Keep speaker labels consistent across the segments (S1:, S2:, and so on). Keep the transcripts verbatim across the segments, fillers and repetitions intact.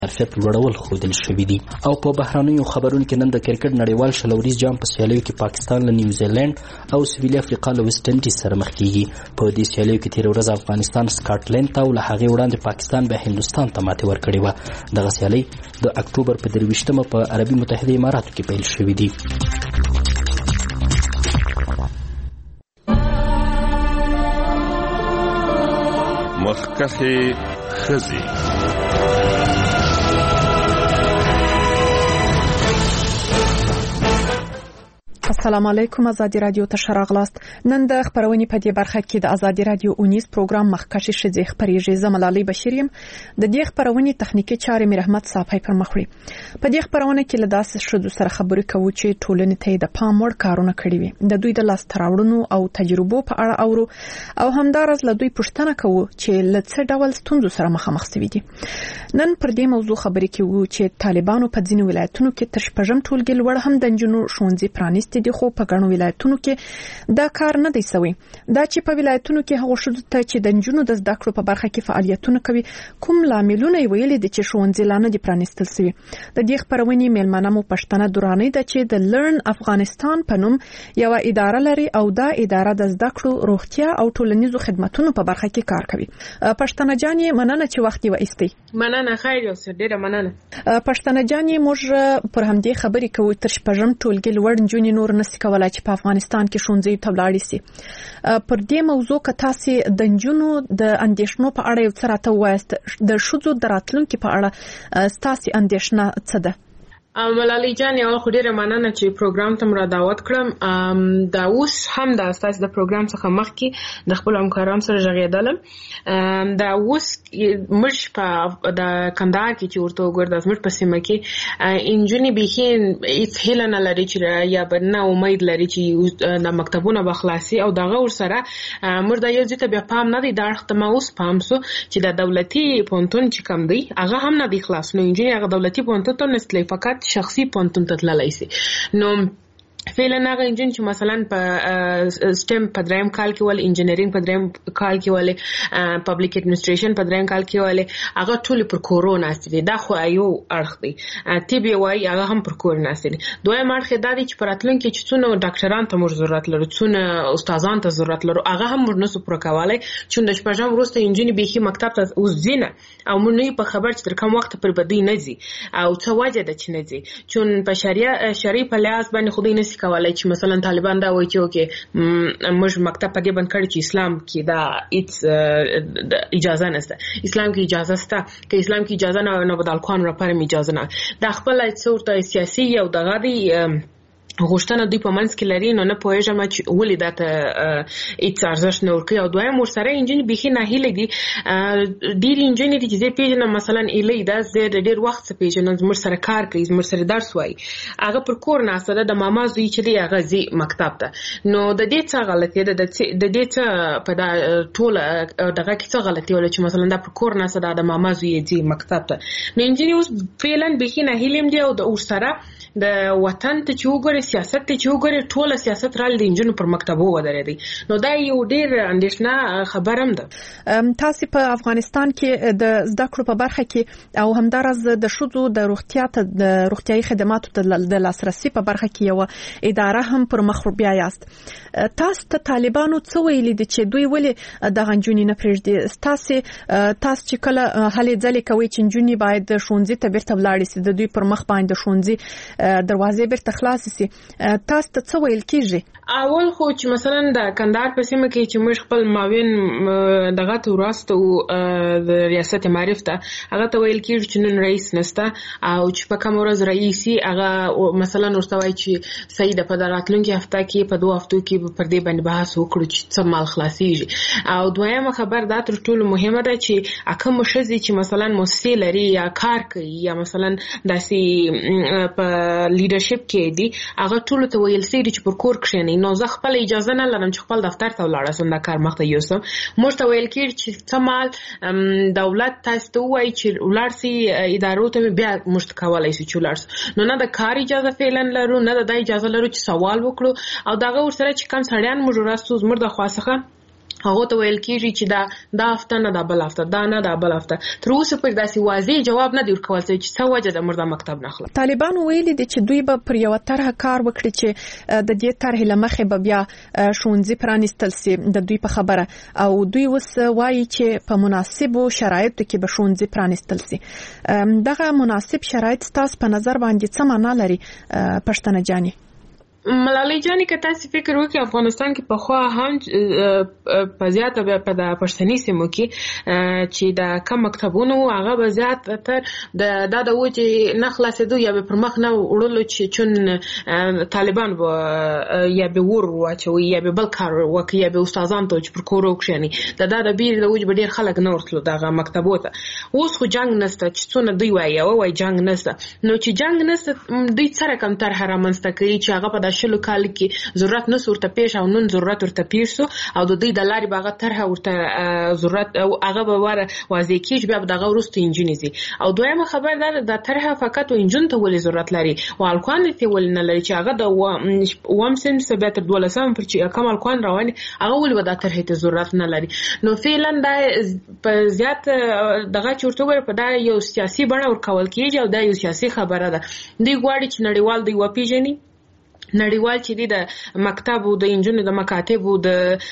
S1: ظرفیت لوړول ښودل شوي دي. او په بهرنیو خبرونو کې نن د کرکټ نړیوال شلوریز جام په سیالیو کې پاکستان له نیوزیلند او سویلي افریقا له ویسټ انډیز سره مخ کیږي. په دې سیالیو کې تېره ورځ افغانستان سکاټلند ته او له هغې وړاندې پاکستان بیا هندوستان ته ماتې ورکړې وه. دغه سیالۍ د اکتوبر په درویشتمه په عربي متحده اماراتو کې پیل شوي دي.
S2: مخکښې ښځې.
S3: السلام علیکم. ازادي رادیو ته ښه راغلاست. نن د خبرونې په دې برخه کې د ازادي رادیو اونیز پروګرام مخکښې ښځې خپرېږي. زه ملالۍ بشیر یم. د دې خبرونې تخنیکي چارې مې رحمت صافی پر مخ وړي. په دې خبرونه کې له داسې ښځو سره خبرې کوو چې ټولنې ته د پام وړ کارونه کړي وي. د دوی د لاسته راوړنو او تجربو په اړه اورو او همداراز له دوی پوښتنه کوو چې له څه ډول ستونزو سره مخامخ شوي دي. نن پر دې موضوع خبرې کوو چې طالبانو په ځینو ولایتونو کې تر شپږم ټولګي لوړ هم د نجونو ښوونځي پرانیستي دي، خو په ګڼو ولایتونو کې دا کار نه دی سوی. دا چې په ولایتونو کې هغه ښځو ته چې د نجونو د زده کړو په برخه کې فعالیتونه کوي کوم لاملونه یې ویلي دي چې ښوونځي لا نه دي پرانیستل سوي. د دې خبرونې میلمنه مو پښتنه درانۍ ده چې د لرن افغانستان په نوم یو اداره لري او دا اداره د زده کړو، روغتیا او ټولنیزو خدماتو په برخه کې کار کوي. پښتنه جان یې مننه چې وخت یې وایستي.
S4: مننه، خیر یو څه ډیره مننه.
S3: پښتنه جان یې موږ پر همدې خبرې کوو تر شپږم ټولګي لوړ نجونې نور نسي کولای چې په افغانستان کې ښوونځي ته ولاړې سي. پر دې موضوع که تاسو د نجونو د اندېښنو په اړه یو څه راته ووایاست، د ښځو د راتلونکي په اړه ستاسو اندېښنه څه ده؟
S4: ملالۍ جان یو خو ډیره مننه چې پروګرام ته مرا دعوت کړم. دا اوس هم د اساس د پروګرام څخه مخکې د خپل همکارانو سره ژغېدلم. دا اوس مش په د کندهار کې چې ورته وګورم د مش په سیمه کې انجونی به هیڅ هیله نه لري چې یا بنه امید لري چې د مکتبونو به خلاصي او دغه ور سره مردا یو ځکه بیا پام نه دی دا وخت ما اوس پام سو چې د دولتي پونتون چې کم دی هغه هم نه دی خلاص. نو انجونی هغه دولتي پونتون ته نسلی فقط شخصي پونتون ته تللی سي. نو فعلا هغه انجن چې مثلا په سټم په دریم کال کې ول، انجینرینګ په دریم کال کې ول، پبلک اډمنستریشن په دریم کال کې ول، هغه ټول پر کورونا ستې. دا خو یو اړخ دی. تی بي وای هغه هم پر کورونا ستې. دویم اړخ دا دی چې پراتلون کې چې څونه ډاکټران ته موږ ضرورت لرو، څونه استادان ته ضرورت لرو، هغه هم موږ نسو پر کولای. چې د شپږم وروسته انجن به مکتب ته وزینه او موږ نه په خبر چې تر کوم وخت پر بدی نه زی او څه وجه ده چې نه زی. چون په شریعه شریعه په لاس باندې خو دې نه کولای چې مثلا طالبان دا وایي چې اوکې موږ مکتب په دې باندې کړی چې اسلام کې دا هیڅ اجازه نشته. اسلام کې اجازه شته، که اسلام کې اجازه نه نه بدل قانون لپاره اجازه نه. دا خپل څورته سیاسي او دغه دی غوښتنه دوی په منځ کې لري. نو نه پوهېږم چې ولې دا ته هیڅ ارزښت نه ورکوي. او دویم ورسره انجینر بیخي ناهیلې دي. ډېرې انجینر دي چې زه پېژنم مثلا ایلۍ دا زه د ډېر وخت څخه پېژنم، زموږ سره کار کوي، زموږ سره درس وایي، هغه پر کور ناسته ده، د ماما زوی چې دی هغه ځي مکتب ته. نو د دې څه غلطي ده، د دې څه په دا ټوله دغه کې څه غلطي ولا چې مثلا دا پر کور ناسته ده، د ماما زوی ځي مکتب ته. نو انجینر اوس فعلا بیخي ناهیلې دي او د ورسره د وطن ته چې وګوري، سیاست ته چې وګوري، ټوله سیاست رال د انجونو پر مکتبو ودرېدي. نو دا یو ډېر اندېښنه خبره هم ده.
S3: تاسو په افغانستان کې د زده کړو په برخه کې او همداراز د ښځو د روغتیا ته د روغتیايي خدماتو د لاسرسي په برخه کې یو اداره هم پر مخ بیا یاست. تاسو ته طالبانو څه ویلي دي چې دوی ولې د غنجونی نه پرېږدي؟ تاسو تاسو چې کله هلې ځلې کوي چې نجونې باید ښوونځي ته بیرته ولاړې سي، د دوی پر مخ باندې ښوونځي دروازې بیرته خلاص سي، تاسو ته څه ویل کیږي؟
S4: اول خو چې مثلا د کندهار په سیمه کې چې موږ خپل معاون دغه ته وراسته د ریاست معرف ته هغه ته ویل کیږي چې نن رئیس نسته او چې په کوم ورځ رئیسي هغه مثلا ورته وایي چې سید په راتلونکي هفته کې په دوه هفتو کې پر دې باندې بحث وکړو چې څه مال خلاصيږي. او دویمه خبر دا تر ټولو مهمه ده چې اکه مشزي چې مثلا مؤسسه لري یا کار کوي یا مثلا داسې په لیډرشپ کې دي هغه ټول ته ویل سي چې پر کور کښیني. نو زه خپل اجازه نه لرم چې خپل دفتر ته ولاړ شم د کار مخته یوسم. موږ ته ویل کېږي چې څه مال دولت تاسو ته وایي چې ولاړ سي ادارو ته بیا موږ کولای شو چې ولاړ سو. نو نه د کار اجازه فعلا لرو، نه د اجازه لرو چې سوال وکړو. او دغه ورسره چې کم سړیان موږ راستو زموږ د خاصه هغه ته ویل کیږي چې دا دا هفته نه دا بل هفته دا نه دا بل هفته تر اوسه پرې داسې واضح جواب نه دی ورکول شوی چې څه وجه د مردا مکتب نه خلاص.
S3: طالبان ویلي دي چې دوی به پر یو طرحه کار وکړي چې د دې طرحې لمخې به بیا ښوونځي پرانیستل شي د دوی په خبره او دوی اوس وایي چې په مناسبو شرایطو کې به ښوونځي پرانیستل شي. دغه مناسب شرایط ستاسو په نظر باندې څه معنا لري پښتنه جاني؟
S4: ملالۍ جانې که تاسو فکر وکړئ افغانستان کې پخوا هم په زیاته بیا په د پښتني سیمو کې چې د کم مکتبونو هغه به زیاتتر د دا د و چې نه خلاصېدو یا به پر مخ نه وړلو چې چون طالبان به یا به ور واچوي یا به بل کار وکړي یا به استادان ته چې پر کور وکړي د دا د بیرې د وجې به ډېر خلک نه ورتلو دغه مکتبو ته. اوس خو جنګ نشته چې څونه دوی وایي او وایي جنګ نشته نو چې جنګ نشته دوی څه رقم طرحه رامنځته کوي چې هغه په شلو کال کې ضرورت نه ورته پیښ او نن ضرورت ورته پیښ سو او د دې د لارې باغه طرحه ورته ضرورت او هغه به واره واضح کیږي بیا دغه ورسته انجینیزي او دویمه خبر ده د طرحه فقط و انجین ته ولې ضرورت لري او الکوان ته ولې نه لري چې هغه د وام سن سبت دولسم پر چې کم الکوان رواني هغه ولې د طرحه ته ضرورت نه لري. نو فعلا دا په زیات دغه چورتوګر په دا یو سیاسي بڼه ورکول کیږي او دا یو سیاسي خبره ده. دوی غواړي چې نړیوال دی وپیژني نړیوال چې دی د مکتب او د انجونو د مکاتب او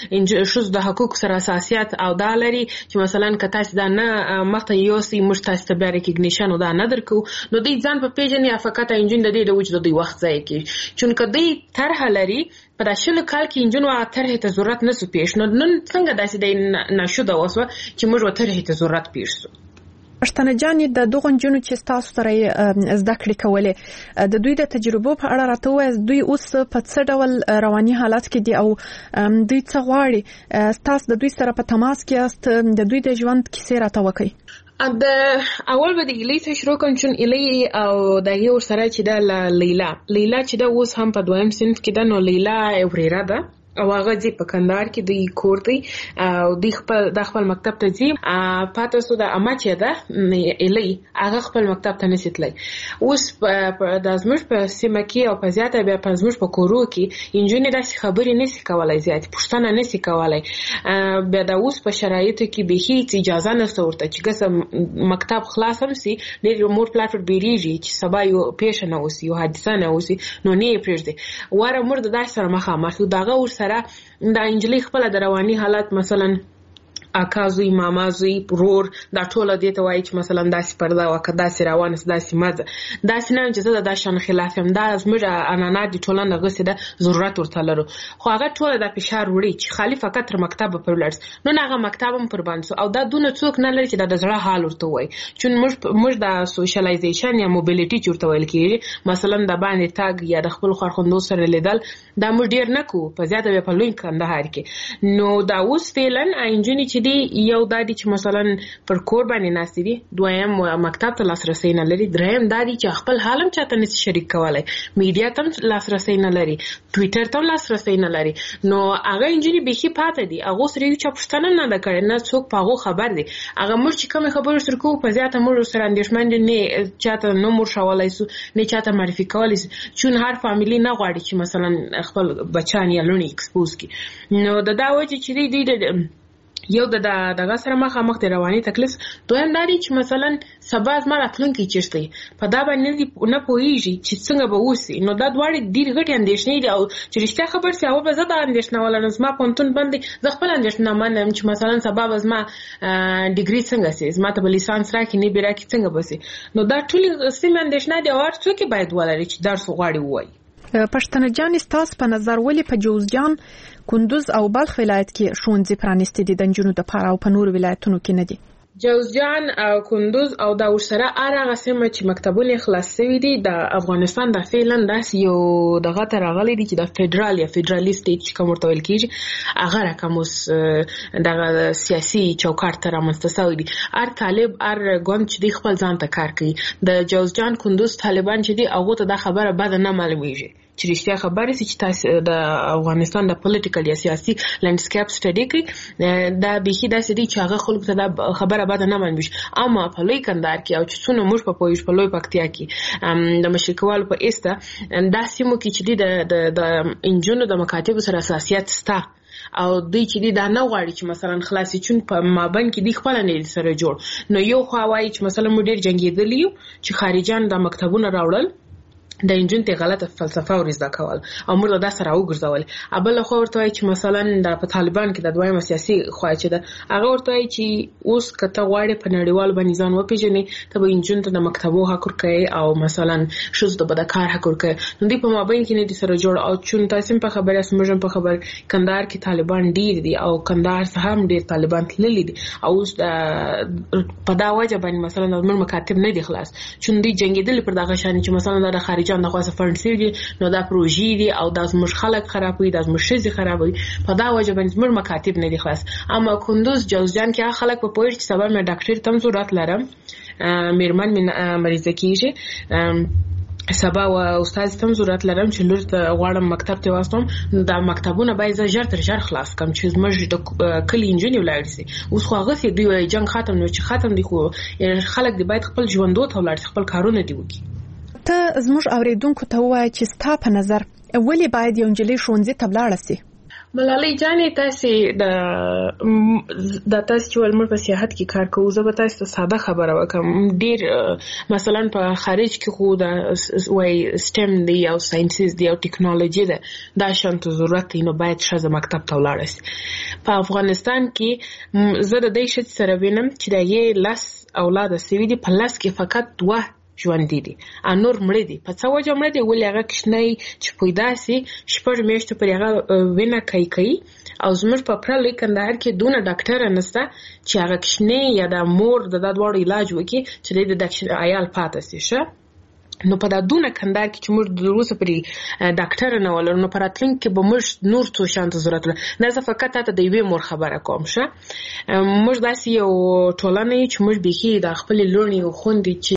S4: د شوز د حقوق سره اساسيات او دا لري چې مثلا که تاسو دا نه مخته یو سي مشتاس ته بیا ریکګنیشن او دا نه درکو نو دوی ځان په پیژنې افقات انجون د دې د وجود دوی وخت ځای کې چون کدی طرح لري په داشلو کال کې انجونو طرح ته ضرورت نه سو پیښ نو نن څنګه داسې د نشو دا وسو چې موږ طرح ته ضرورت پیښ سو.
S3: پښتنه جانې د دغه جنونو چې تاسو سره زده کړې کولې د دوی د تجربو په اړه راته وایي دوی اوس په څه ډول رواني حالت کې دي او دوی څه غواړي تاسو د دوی سره په تماس کې یاست د دوی د ژوند کیسې راته وکړئ.
S4: د اول به د ایلی څخه شروع کوم چې ایلی او د یو سره چې د لیلا لیلا چې د اوس هم په دویم صنف کې ده نو لیلا اوریرا ده او هغه ځي په کندهار کې د کور دی او د خپل د خپل مکتب ته ځي پاتې سو د اما چې ده ایلی هغه خپل مکتب ته نسیتلی اوس د ازمش په سیمه کې او په زیاته بیا په ازمش په کورو کې انجینر داسې خبرې نسی کولای زیات پښتنه نسی کولای بیا د اوس په شرایطو کې به هیڅ اجازه نشته ورته چې ګس مکتب خلاص هم سي ډېر مور پلاټ بیریږي چې سبا یو پیښه نه وسی یو حادثه نه وسی نو نه پرېږدي واره مرده داس سره مخامخ دغه ور سره دا انجلی خپل د رواني حالت مثلا اکازوی مامازوی پرور دا ټوله دې ته وایي چې مثلا داسې پرده وکړه داسې روانه داسې مزه داسې نه چې زه د شان خلاف هم دا زموږ انانا دي ټولنه غوسه ده ضرورت ورته لرو خو هغه ټوله د فشار وړي چې خالی فقط تر مکتب پر ولرس نو هغه مکتب هم پر باندې او دا دونه څوک نه لري چې د زړه حال ورته وایي چې موږ موږ د سوشلایزیشن یا موبیلیټي چورته ویل کیږي مثلا د باندې تاګ یا د خپل خارخوندو سره لیدل دا موږ ډیر نه کو په زیاته په لوی کندهار کې نو دا اوس فعلا انجینی دی یو دادی چې مثلا پر کور باندې ناستې دي دویم مکتب ته لاسرسي نه لري دریم دادی چې خپل حالم چاته نه شریک کولای میډیا ته لاسرسي نه لري ټوئیټر ته لاسرسي نه لري نو هغه انجینی به هی پاتې دي هغه سره یو چپشتنه نه د کړي نه څوک په هغه خبر دي هغه مر چې کوم خبر سره کو په زیاته مر سره اندیشمن نه چاته نو مر شوالای سو نه چاته معرفي کولای چون هر فامیلی نه غواړي چې مثلا خپل بچان یا لونی ایکسپوز کی نو د دا وجه چې دی د یو د دغه سره مخه مخ د رواني تکلیف دویم داري چې مثلا سبا زما راتلونکي چیرته په دا باندې نه پوهیږي چې څنګه به وسی نو دا دواړي ډیر غټي اندیشنې دي او چې رښتیا خبر سي او به زه دا اندیشنه ولرم زما پونتون باندې زه خپل اندیشنه منم چې مثلا سبا زما ډیګري څنګه سي زما ته لیسانس راکې نه بیره کې څنګه بسي نو دا ټول سیم اندیشنه دي او څوک باید ولري چې درس غواړي وای.
S3: پښتنه جان ستاسو په نظر ولې په جوزجان کندوز او بلخ ولایت کې ښوونځي پرانیستي دي د نجونو لپاره او په نور ولایتونو کې نه دي؟
S4: جوزجان او کندوز او دا ورسره هغه سیمه چې مکتبونه خلاص شوي دي د افغانستان د فعلا داس یو دغه تر غلي دي چې د فدرال یا فدرالیست چې کوم ورته ویل کیږي هغه رقم اوس د سیاسي چوکاټ تر مستساوي دي ار طالب ار ګوند چې دی خپل ځان ته کار کوي د جوزجان کندوز طالبان چې دی هغه ته د خبره بد نه معلومیږي چې رښتیا خبره سي چې تاسو د افغانستان د پولیټیکل یا سیاسي لانډسکیپ سټډي کوي دا به هی داسې دي چې هغه خلکو ته د خبره بد نه معلومیږي اما په لوی کندهار کې او چې څونه موږ په پوهیږ په لوی پکتیا کې د مشرقوالو په ایسته دا سیمو کې چې د د انجونو د مکاتب سره اساسيات ستا او دوی چې دی دا نه غواړي چې مثلا خلاصي چون په مابین کې دی خپل نه سره جوړ نو یو خو وایي چې مثلا موږ ډیر جنگیدلی یو چې خارجان د مکتبونو راوړل د انجن ته غلطه فلسفه ورزده کول او موږ دا سره وګرځول ابل خو ورته وایي چې مثلا د په طالبان کې د دویمه سیاسي خوا چې ده هغه ورته وایي چې اوس کته غواړي په نړیوال باندې ځان وپیژني ته به انجن ته د مکتبو حق ورکړي او مثلا شوز د بدکار حق ورکړي نو دی په مابین کې نه دي سره جوړ او چون تاسو په خبره سمجم په خبر کندهار کې طالبان ډیر دي او کندهار څخه هم ډیر طالبان تللي دي او اوس په دا وجه باندې مثلا د مکاتب نه دي خلاص چون دی جنگیدل پر دغه شان چې مثلا د خارج جان دغه فند سیږي نو دا پروژې دي او د زموږ خلک خرابوي د زموږ شذ خرابوي په دا وجه باندې زموږ مکاتب نه دي خلاص اما کندوز جوزجان کې خلک په پوهې چې سبا مې ډاکټر تم ضرورت لرم میرمن من مریضه کیږي سبا او استاد تم ضرورت لرم چې لور ته غواړم مکتب ته واستم دا مکتبونه باید ژر تر ژر خلاص کم چې زموږ د کلی انجینیر ولاړ شي اوس خو هغه دی جنگ ختم نو چې ختم دي خو خلک دی باید خپل ژوندو ته ولاړ خپل کارونه دی وکړي
S3: ته زموږ اوریدونکو ته وایي چې ستا په نظر ولې باید یو نجلۍ ښوونځي ته ولاړه سي
S4: ملالۍ جانې تاسو د د تاسو چې ولمر په سیاحت کې کار کوو زه به تاسو ته ساده خبره وکم ډیر مثلا په خارج کې خو د وای سټم دی او ساينسز دی او ټیکنالوژي ده دا شانت ضرورت نو باید شزه مکتب ته ولاړ شي په افغانستان کې زه د دې شت سره وینم چې دا یې لاس اولاد سوي دي په لاس کې فقط دوه ژوند دي انور مړ دي په څو وجه مړ دي ولې هغه کښنی چې پیدا سي شپږ میاشتې پر هغه وینه کوي کوي او زموږ په پرلې کندهار کې دونه ډاکټر نشته چې هغه کښنی یا د مور د دادوړ علاج وکړي چې د ډاکټر عیال پاتې شي شه نو په دا دونه کندهار کې چې موږ د روسه پرې ډاکټر نه ولر نو پراتلین کې به موږ نور څه شانت ضرورت لري نه زه فقط ته د یوې مور خبره کوم شه موږ داسې یو ټولنه چې موږ به د خپل لوري خوندې